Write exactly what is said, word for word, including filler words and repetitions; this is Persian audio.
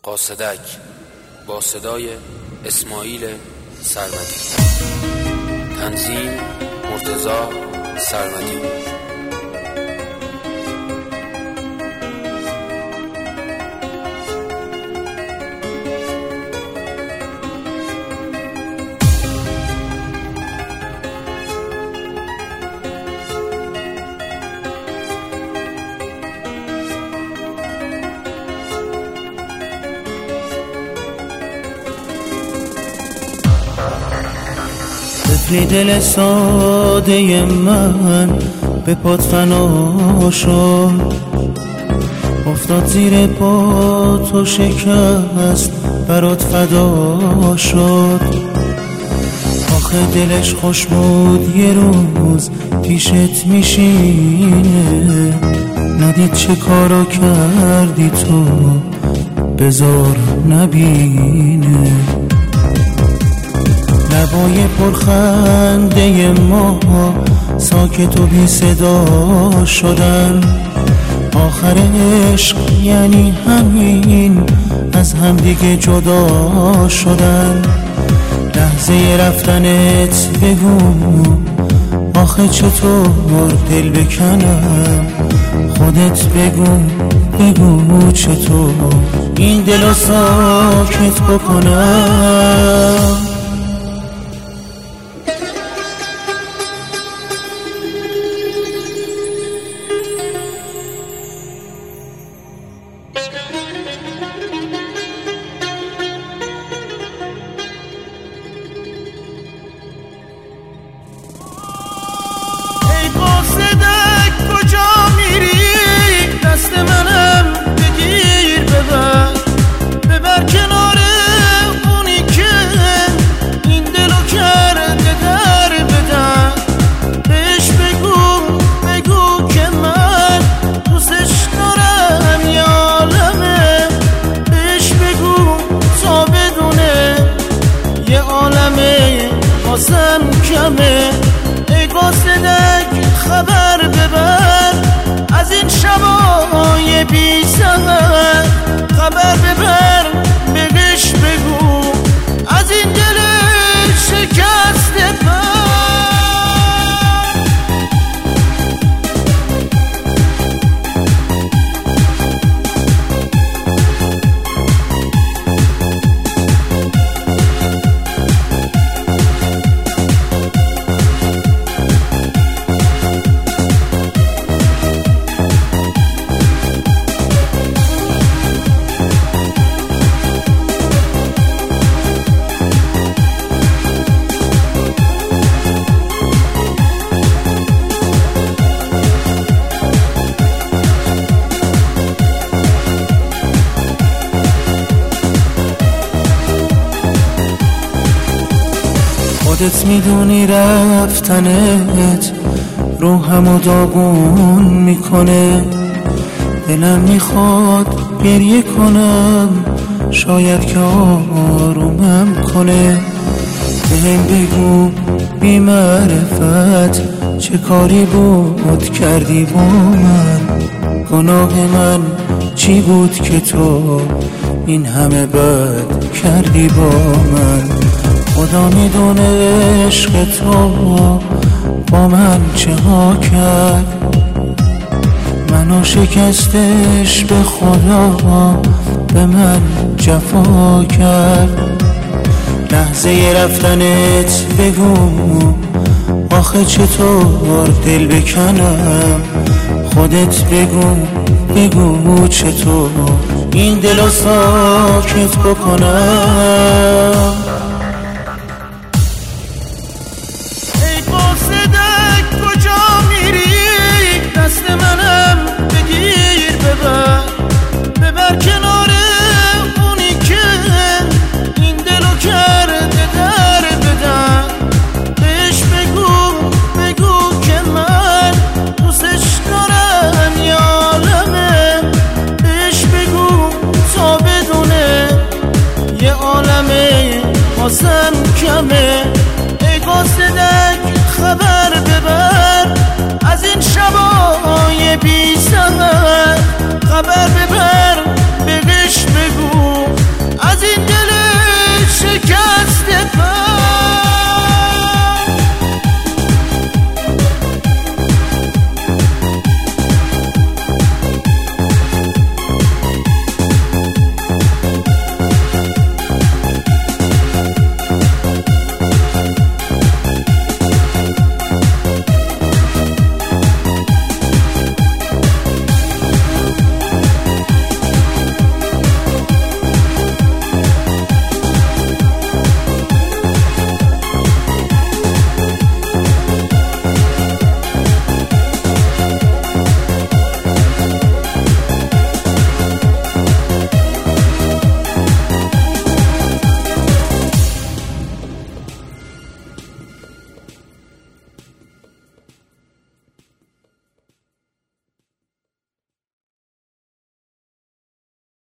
قاصدک با صدای اسماعیل سرمدی، تنظیم مرتضی سرمدی. طفلی دل ساده من به پات فنا شد، افتاد زیر پا تو شکست برات فدا شد. آخه دلش خوش بود یه روز پیشت میشینه، ندید چه کارو کردی تو بذار نبینه. لبای پرخنده ما ساکت و بی صدا شدن، آخر عشق یعنی همین از همدیگه جدا شدن. لحظه رفتنت بگو آخه چطور دل بکنم، خودت بگو بگو چطور این دلو ساکت بکنم. واسم کمه ای قاصدک خبر ببر از این شبای بی سحر، خبر ببر بهش بگو از این دل شکسته پر. خودت میدونی رفتنت روحمو داغون میکنه، دلم میخواد گریه کنم شاید که آرومم کنه. بهم بگو بی معرفت چه کاری بود کردی با من، گناه من چی بود که تو این همه بد کردی با من. خدا میدونه عشق تو با من چه ها کرد، منو شکستش به خدا به من جفا کرد. لحظه رفتنت بگو آخه چطور دل بکنم، خودت بگو بگو چطور این دلو ساکت بکنم. ببر کنار اونی که این دلو کرده در بدن، بهش بگو بگو که من دوستش دارم یه عالمه، بهش بگو تا بدونه یه عالمه واسم کمه. ای قاصدک خبر ببر از این شبای بی سحر، خبر